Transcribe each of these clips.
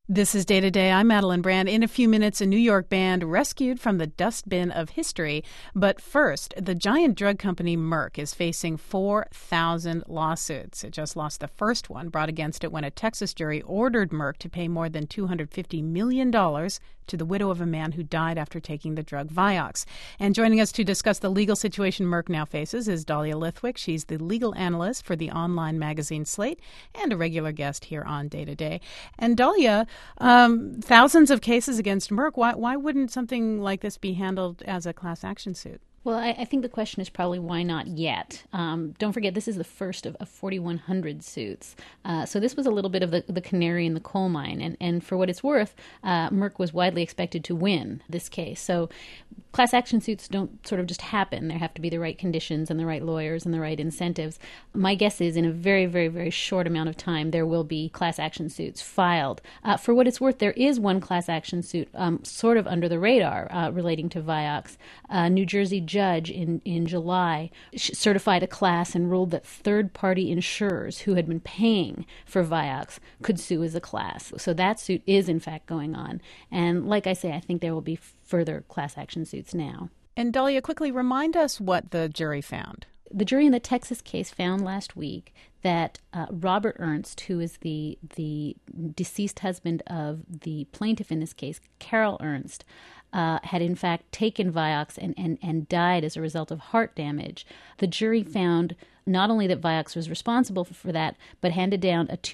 This is Day to Day. I'm Madeline Brand. In a few minutes, a New York band rescued from the dustbin of history. But first, the giant drug company Merck is facing 4,000 lawsuits. It just lost the first one brought against it when a Texas jury ordered Merck to pay more than $250 million to the widow of a man who died after taking the drug Vioxx. And joining us to discuss the legal situation Merck now faces is Dahlia Lithwick. She's the legal analyst for the online magazine Slate and a regular guest here on Day to Day. And Dahlia, thousands of cases against Merck. Why wouldn't something like this be handled as a class action suit? Well, I think the question is probably why not yet. Don't forget, this is the first of 4,100 suits. So this was a little bit of the canary in the coal mine. And for what it's worth, Merck was widely expected to win this case. So class action suits don't sort of just happen. There have to be the right conditions and the right lawyers and the right incentives. My guess is in a very, very, very short amount of time, there will be class action suits filed. For what it's worth, there is one class action suit sort of under the radar relating to Vioxx. New Jersey judge in July certified a class and ruled that third-party insurers who had been paying for Vioxx could sue as a class. So that suit is, in fact, going on. And like I say, I think there will be further class action suits now. And Dahlia, quickly remind us what the jury found. The jury in the Texas case found last week that Robert Ernst, who is the deceased husband of the plaintiff in this case, Carol Ernst, had in fact taken Vioxx and died as a result of heart damage. The jury found not only that Vioxx was responsible for that, but handed down a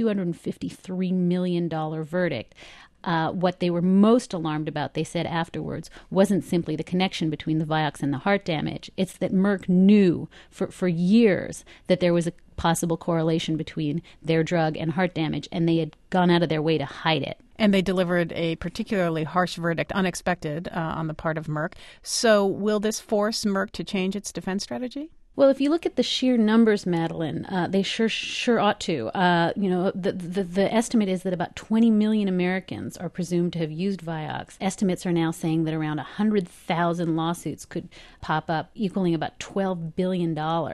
$253 million verdict. What they were most alarmed about, they said afterwards, wasn't simply the connection between the Vioxx and the heart damage. It's that Merck knew for years that there was a possible correlation between their drug and heart damage, and they had gone out of their way to hide it. And they delivered a particularly harsh verdict, unexpected on the part of Merck. So will this force Merck to change its defense strategy? Well, if you look at the sheer numbers, Madeline, they sure ought to. The estimate is that about 20 million Americans are presumed to have used Vioxx. Estimates are now saying that around 100,000 lawsuits could pop up, equaling about $12 billion.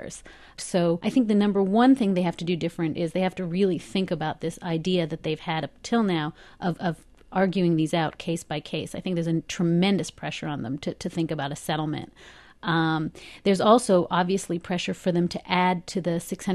So I think the number one thing they have to do different is they have to really think about this idea that they've had up till now of arguing these out case by case. I think there's a tremendous pressure on them to think about a settlement. There's also obviously pressure for them to add to the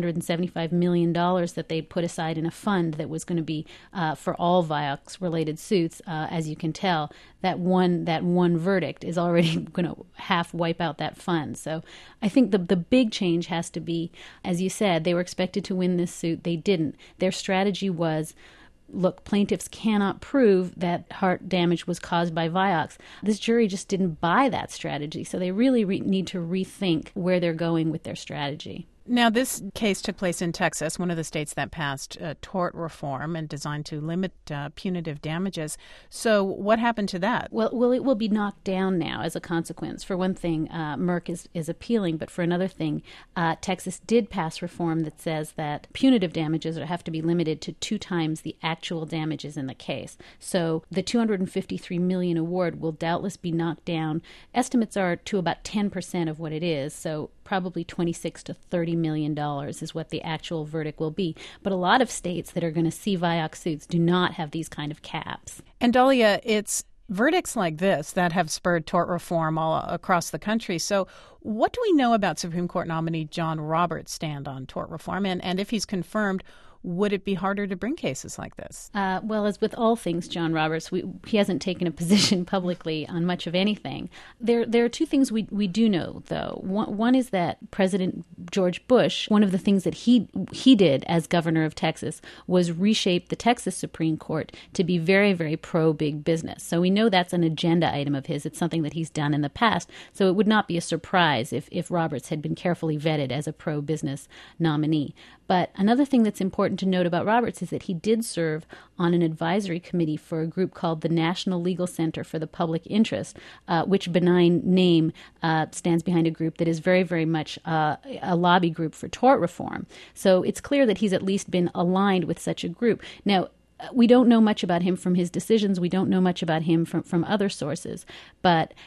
$675 million that they put aside in a fund that was going to be for all Vioxx-related suits. As you can tell, that one verdict is already going to half wipe out that fund. So I think the big change has to be, as you said, they were expected to win this suit. They didn't. Their strategy was, look, plaintiffs cannot prove that heart damage was caused by Vioxx. This jury just didn't buy that strategy, so they really need to rethink where they're going with their strategy. Now, this case took place in Texas, one of the states that passed tort reform and designed to limit punitive damages. So what happened to that? Well, it will be knocked down now as a consequence. For one thing, Merck is appealing, but for another thing, Texas did pass reform that says that punitive damages have to be limited to 2 times the actual damages in the case. So the $253 million award will doubtless be knocked down. Estimates are to about 10% of what it is, so probably $26 to $30 million is what the actual verdict will be. But a lot of states that are going to see Vioxx suits do not have these kind of caps. And Dahlia, it's verdicts like this that have spurred tort reform all across the country. So what do we know about Supreme Court nominee John Roberts' stand on tort reform? And if he's confirmed, would it be harder to bring cases like this? Well, as with all things John Roberts, he hasn't taken a position publicly on much of anything. There are 2 things we do know, though. One is that President George Bush, one of the things that he did as governor of Texas was reshape the Texas Supreme Court to be very, very pro-big business. So we know that's an agenda item of his. It's something that he's done in the past. So it would not be a surprise if Roberts had been carefully vetted as a pro-business nominee. But another thing that's important to note about Roberts is that he did serve on an advisory committee for a group called the National Legal Center for the Public Interest, which benign name stands behind a group that is very, very much a lobby group for tort reform. So it's clear that he's at least been aligned with such a group. Now, we don't know much about him from his decisions. We don't know much about him from other sources. But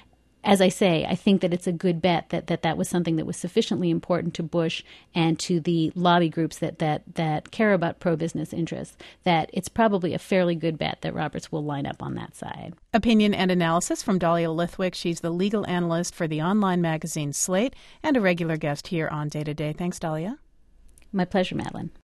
as I say, I think that it's a good bet that was something that was sufficiently important to Bush and to the lobby groups that care about pro-business interests, that it's probably a fairly good bet that Roberts will line up on that side. Opinion and analysis from Dahlia Lithwick. She's the legal analyst for the online magazine Slate and a regular guest here on Day to Day. Thanks, Dahlia. My pleasure, Madeline.